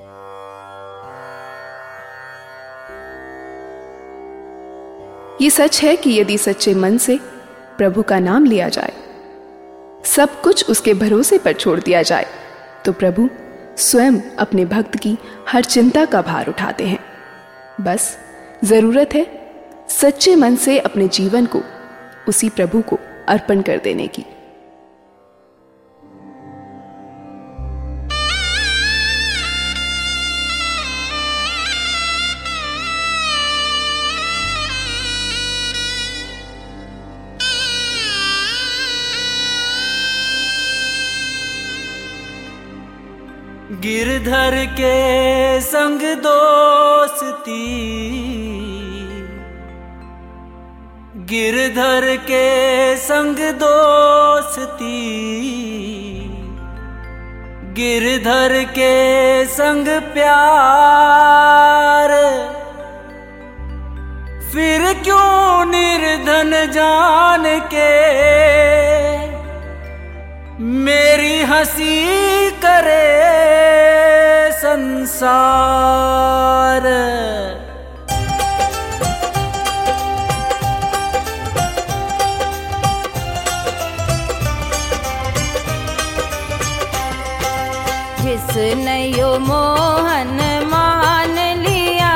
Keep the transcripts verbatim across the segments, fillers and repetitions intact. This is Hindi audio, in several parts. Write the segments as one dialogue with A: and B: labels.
A: ये सच है कि यदि सच्चे मन से प्रभु का नाम लिया जाए, सब कुछ उसके भरोसे पर छोड़ दिया जाए, तो प्रभु स्वयं अपने भक्त की हर चिंता का भार उठाते हैं। बस जरूरत है सच्चे मन से अपने जीवन को उसी प्रभु को अर्पण कर देने की।
B: गिरधर के संग दोस्ती, गिरधर के संग दोस्ती, गिरधर के संग प्यार, फिर क्यों निर्धन जान के मेरी हंसी करे संसार।
C: जिसने यो मोहन मान लिया,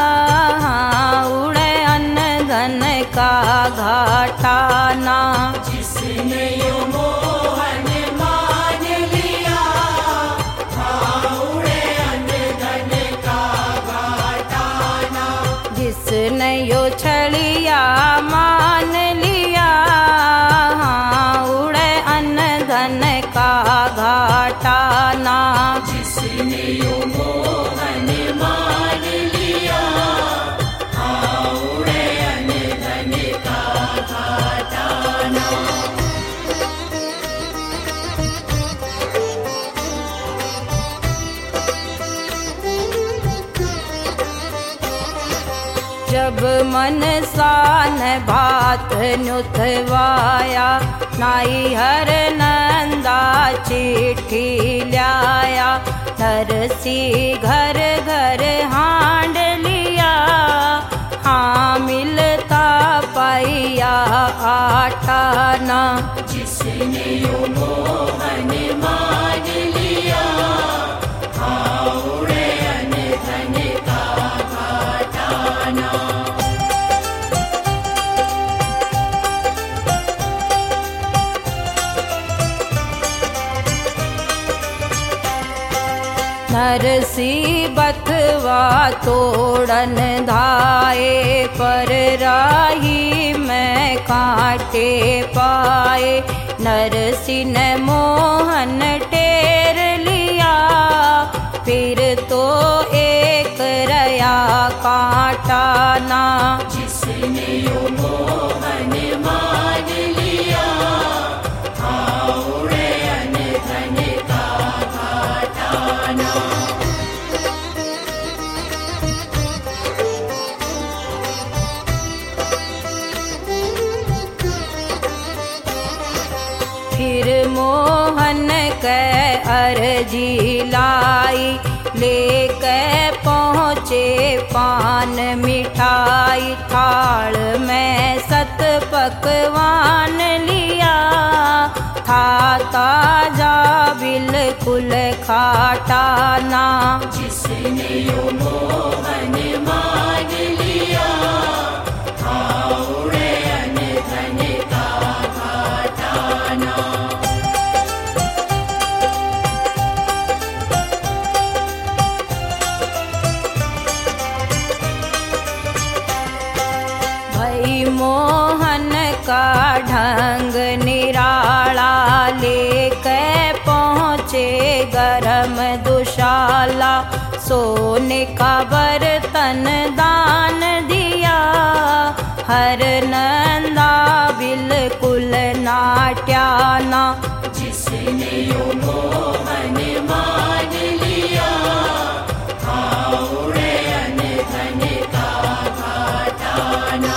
C: उड़े अन्न धन का घाटाना।
B: जिसने यो मोहन मान लिया, उड़े अन्न धन का घाटाना।
C: जिसने यो छलिया मान लिया, उड़े अन्न धन का घाटाना।
B: जिसने यो मोहन मान लिया, उड़े अन्न धन का घाटाना।
C: जब मन सान बात नुथवाया, नाई हर नंदा चिट्ठी लाया। नरसी घर घर हांड लिया, हाँ मिलता पाइया आठाना।
B: जिसने यो मोहन मान लिया, उड़े अन्न धन का घाटाना।
C: नरसी बथवा तोड़न धाए, पर राही में कांटे पाए। नरसी ने मोहन टेर लिया, फिर तो एक रया कांटाना।
B: जिसने यो मोहन मान लिया, उड़े अन्न धन का घाटाना।
C: फिर मोहन के अर्जी लाई, लेके पहुँचे पान मिठाई। थाल में सत पकवान लिया, था ताजा बिल्कुल खाटाना।
B: जिसने यो मोहन मान लिया, उड़े अन्न धन का घाटाना।
C: भई मोहन का ढंग निराला, लेके पहुँचे गरम दुशाला। सोने का बर्तन दान दिया, हर नंदा बिल्कुल नाट्याना।
B: जिसने यो मोहन मान लिया, उड़े अन्न धन का घाटाना।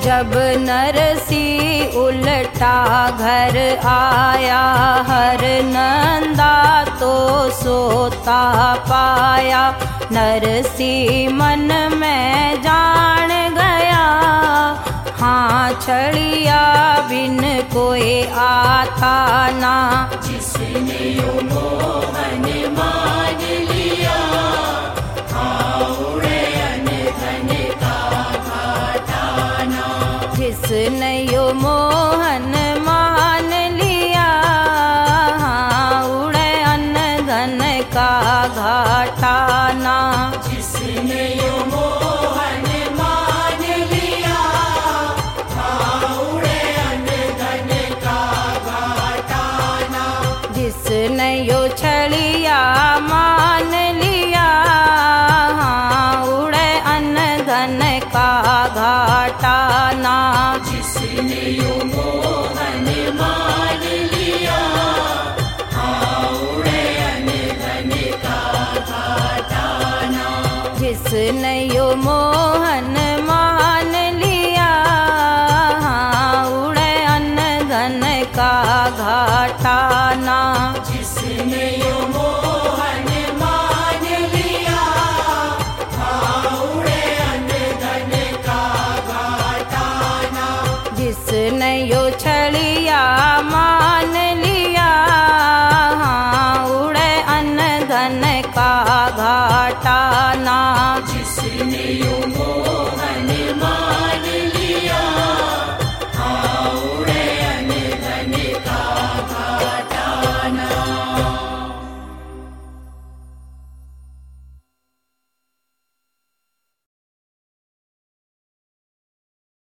C: जब नरसी उल्टा घर आया, हर नंदा तो सोता पाया। नरसी मन में जान गया, हाँ छड़िया बिन कोई आता ना।
B: जिसने यो मोहन मान लिया, हाँ उड़े अन धन का घाटाना।
C: जिसने यो मोहन मान लिया, हाँ उड़े अन्न धन का घाटाना।
B: जिसने यो मोहन मान लिया, हाँ उड़े अन धन का घाटाना।
C: जिसने यो छड़िया मान लिया, हाँ उड़े अन्न धन का घाटाना।
B: जिसने यो मोहन मान लिया, हाँ उड़े अन धन का घाटाना।
C: जिसने यो मोहन